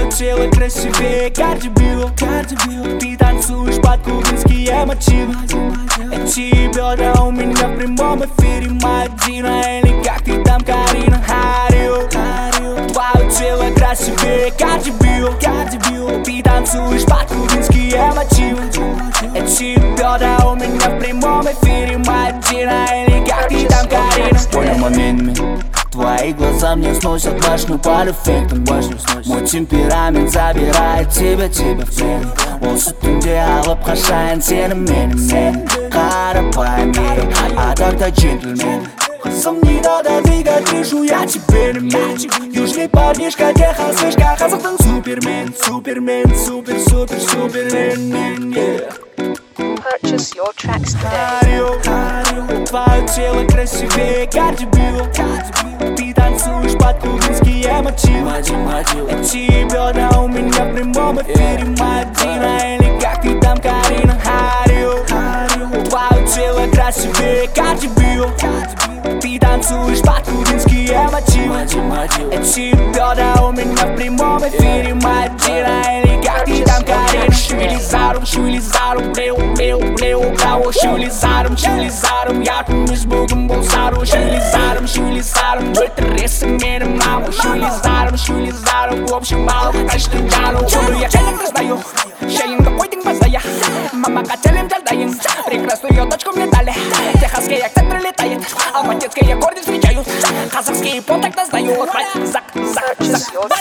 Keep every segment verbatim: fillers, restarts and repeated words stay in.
Твое тело красивее Карди Би. Ты танцуешь под кубинские мотивы. Эти бедра у меня в прямом эфире. Мадина или как ты там, Карина. Харио. Твое тело красивее Карди Би. Ты танцуешь под кубинские мотивы. Эти бедра у меня в прямом эфире. Мадина или как ты там, Карина. Понял моментами. Твои глаза мне сносят башню под эффектом. Мой темперамент забирает тебя, тебя в плен. Осы түнде алып қашайын сені менімен. Қарапайым ел, атақта джентльмен. Қызым не надо двигать, вижу я тебе мен. Южный парнишка, Техас, вишка, қазақтың супермен. Супермен, супер, супер, супермен. Purchase your tracks today. Твое тело красивее Карди Би. Ты танцуешь под кубинские мотивы. Эти бедра у меня в прямом эфире. Мадина или как ты там, Карина. Харио. Твое тело красивее Карди Би. Ты танцуешь под кубинские мотивы. Эти бедра у меня в прямом эфире. Мадина или как ты там, Карина. Швилизарум, швилизарум, леу, леу, леу, браво. Швилизарум, швилизарум, yakınmış bugün bol sarı. Şuylizarım, şuylizarım, götürürsün benim маму. Шуйлизарум, шуйлизарум, в общем мало качты жару. Чую я челик раздаю, шеинга пойдем базая. Мама котелем дождаем, прекрасную дочку мне дали. Техасский акцент прилетает, алматинские аккорды встречают. Казахский пол так сдают. Зак, зак, зак.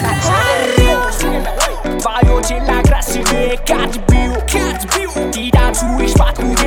Твое тело красивее Карди Би. Ты танцуешь под